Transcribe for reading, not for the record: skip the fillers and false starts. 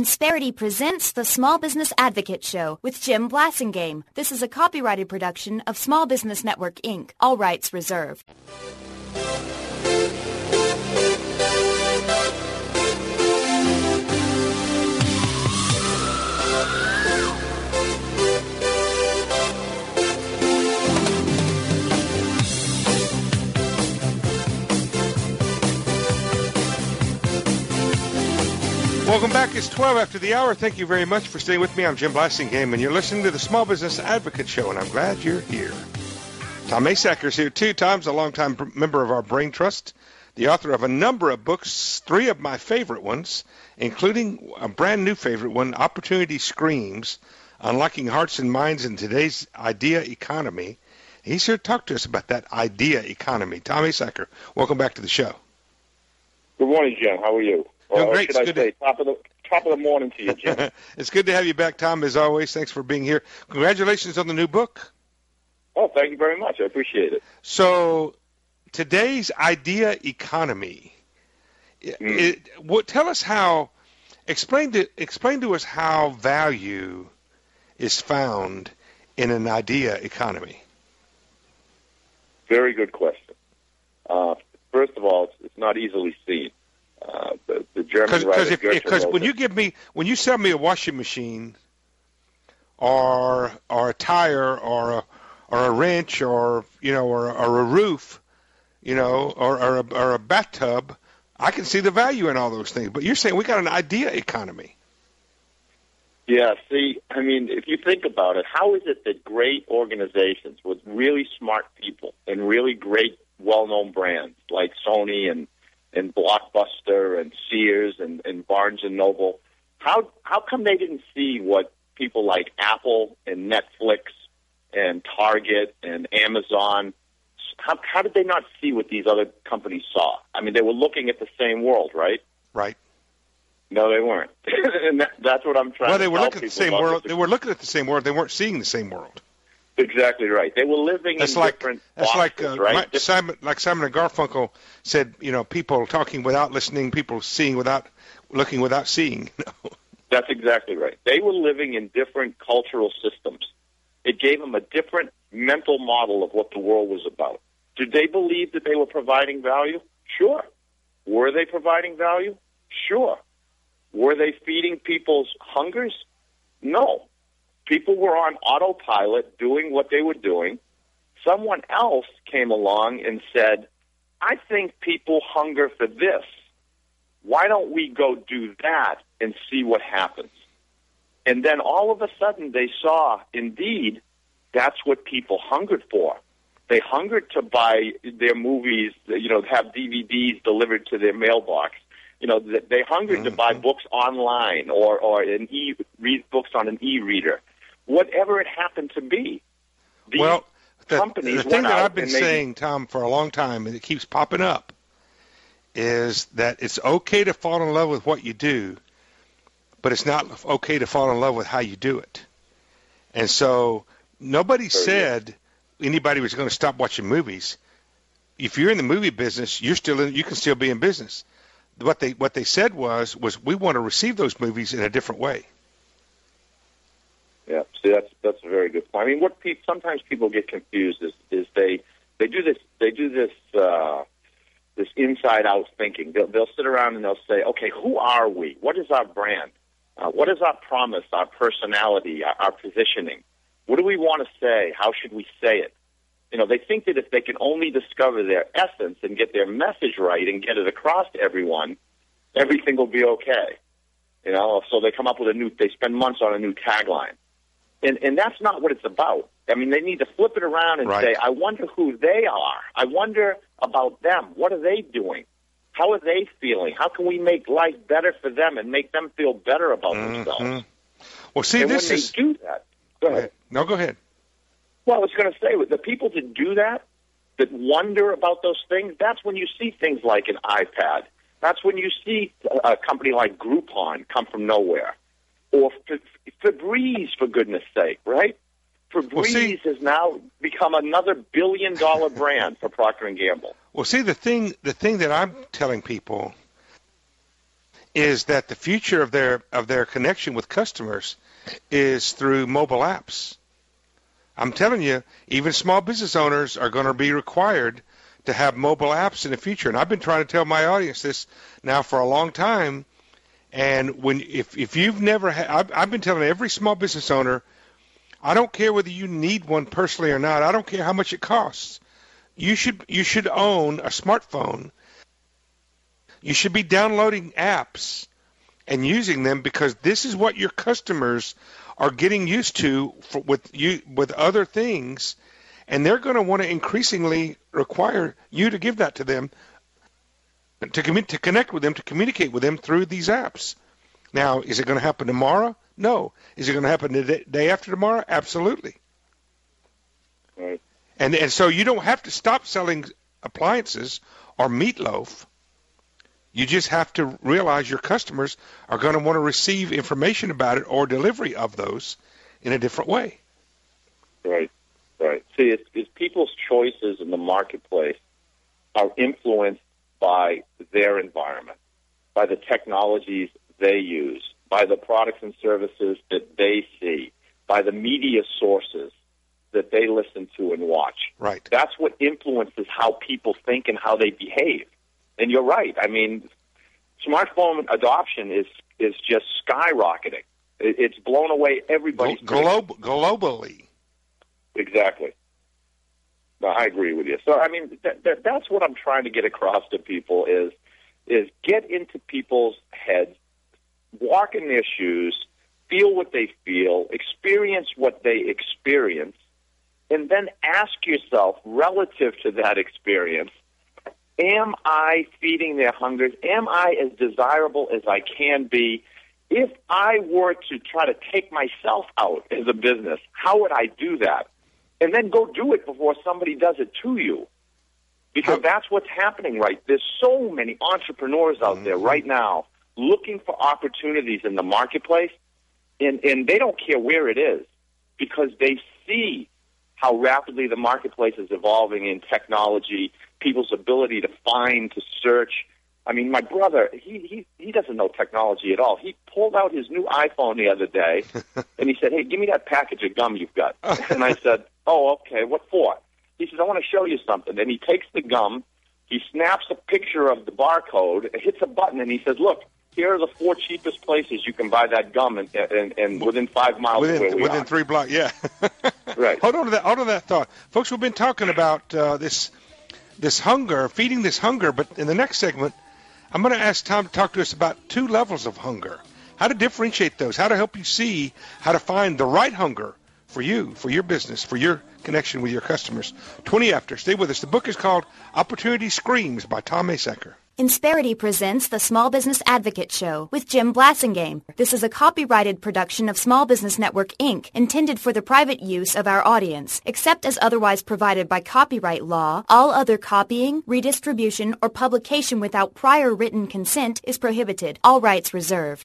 Insperity presents the Small Business Advocate Show with Jim Blasingame. This is a copyrighted production of Small Business Network, Inc., all rights reserved. Welcome back. It's 12 after the hour. Thank you very much for staying with me. I'm Jim Blasingame, and you're listening to the Small Business Advocate Show, and I'm glad you're here. Tom Masacker is here, too. Tom's a longtime member of our Brain Trust, the author of a number of books, 3 of my favorite ones, including a brand new favorite one, Opportunity Screams, Unlocking Hearts and Minds in Today's Idea Economy. He's here to talk to us about that idea economy. Tom Masacker, welcome back to the show. Good morning, Jim. How are you? Doing great. Should I say top of the morning to you, Jim? It's good to have you back, Tom, as always. Thanks for being here. Congratulations on the new book. Oh, thank you very much. I appreciate it. So, today's idea economy. Tell us how. Explain to us how value is found in an idea economy. Very good question. First of all, it's not easily seen. The German writer because when you sell me a washing machine or a tire or a wrench or a roof, or a bathtub, I can see the value in all those things. But you're saying we got an idea economy. Yeah, see, I mean, if you think about it, how is it that great organizations with really smart people and really great well-known brands like Sony and Blockbuster and Sears and Barnes & Noble, how come they didn't see what people like Apple and Netflix and Target and Amazon, how did they not see what these other companies saw? I mean, they were looking at the same world, right? Right. No, they weren't. And that's what I'm trying to tell people. Well, they were looking at the same world. They were looking at the same world. They weren't seeing the same world. Exactly right. They were living in different boxes, right? Simon and Garfunkel said, people talking without listening, people seeing without looking, without seeing. That's exactly right. They were living in different cultural systems. It gave them a different mental model of what the world was about. Did they believe that they were providing value? Sure. Were they providing value? Sure. Were they feeding people's hungers? No. People were on autopilot doing what they were doing. Someone else came along and said, I think people hunger for this. Why don't we go do that and see what happens? And then all of a sudden they saw, indeed, that's what people hungered for. They hungered to buy their movies, have DVDs delivered to their mailbox. They hungered to buy books online or read books on an e-reader. Whatever it happened to be. The thing that I've been saying, Tom, for a long time, and it keeps popping up, is that it's okay to fall in love with what you do, but it's not okay to fall in love with how you do it. And so nobody said anybody was going to stop watching movies. If you're in the movie business, you can still be in business. What they said was we want to receive those movies in a different way. Yeah, see, that's a very good point. I mean, what sometimes people get confused is they do this inside out thinking. They'll sit around and they'll say, okay, who are we? What is our brand? What is our promise? Our personality? Our positioning? What do we want to say? How should we say it? They think that if they can only discover their essence and get their message right and get it across to everyone, everything will be okay. So they come up with they spend months on a new tagline. And that's not what it's about. I mean, they need to flip it around and say, I wonder who they are. I wonder about them. What are they doing? How are they feeling? How can we make life better for them and make them feel better about themselves? Well, see, when they do that, go ahead. No, go ahead. Well, I was going to say, the people that do that wonder about those things, that's when you see things like an iPad. That's when you see a company like Groupon come from nowhere. Or Febreze, for goodness sake, right? Febreze has now become another billion-dollar brand for Procter & Gamble. Well, see, the thing that I'm telling people is that the future of their connection with customers is through mobile apps. I'm telling you, even small business owners are going to be required to have mobile apps in the future. And I've been trying to tell my audience this now for a long time. And if you've never had, I've been telling every small business owner, I don't care whether you need one personally or not. I don't care how much it costs. You should own a smartphone. You should be downloading apps and using them, because this is what your customers are getting used to with other things, and they're going to want to increasingly require you to give that to them, to connect with them, to communicate with them through these apps. Now, is it going to happen tomorrow? No. Is it going to happen the day after tomorrow? Absolutely. Right. And so you don't have to stop selling appliances or meatloaf. You just have to realize your customers are going to want to receive information about it or delivery of those in a different way. Right, right. See, it's people's choices in the marketplace are influenced by their environment, by the technologies they use, by the products and services that they see, by the media sources that they listen to and watch. Right. That's what influences how people think and how they behave. And you're right. I mean, smartphone adoption is just skyrocketing. It's blown away everybody's globally. Exactly. No, I agree with you. So, I mean, that's what I'm trying to get across to people is get into people's heads, walk in their shoes, feel what they feel, experience what they experience, and then ask yourself, relative to that experience, am I feeding their hungers? Am I as desirable as I can be? If I were to try to take myself out as a business, how would I do that? And then go do it before somebody does it to you. Because that's what's happening, right? There's so many entrepreneurs out there right now looking for opportunities in the marketplace, and they don't care where it is, because they see how rapidly the marketplace is evolving in technology, people's ability to find, to search. I mean, my brother, he doesn't know technology at all. He pulled out his new iPhone the other day, and he said, hey, give me that package of gum you've got. And I said, oh, okay, what for? He says, I want to show you something. And he takes the gum, he snaps a picture of the barcode, hits a button, and he says, look, here are the 4 cheapest places you can buy that gum, and within 5 miles of where we are. Within 3 blocks, yeah. Right. Hold on to that thought. Folks, we've been talking about this hunger, feeding this hunger, but in the next segment, I'm going to ask Tom to talk to us about 2 levels of hunger, how to differentiate those, how to help you see how to find the right hunger for you, for your business, for your connection with your customers. 20 after. Stay with us. The book is called Opportunity Screams by Tom Masacker. Insperity presents the Small Business Advocate Show with Jim Blasingame. This is a copyrighted production of Small Business Network, Inc., intended for the private use of our audience. Except as otherwise provided by copyright law, all other copying, redistribution, or publication without prior written consent is prohibited. All rights reserved.